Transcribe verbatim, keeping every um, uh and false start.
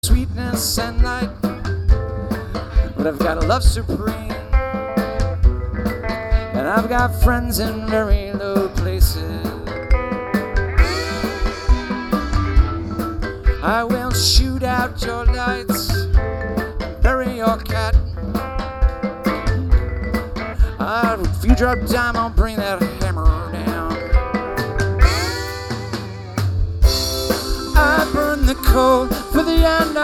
sweetness and light, but I've got a love supreme, and I've got friends in very low places. I will shoot out your lights, bury your cat. Uh, if you drop down, I'll bring that hammer down. I burn the coal for the end.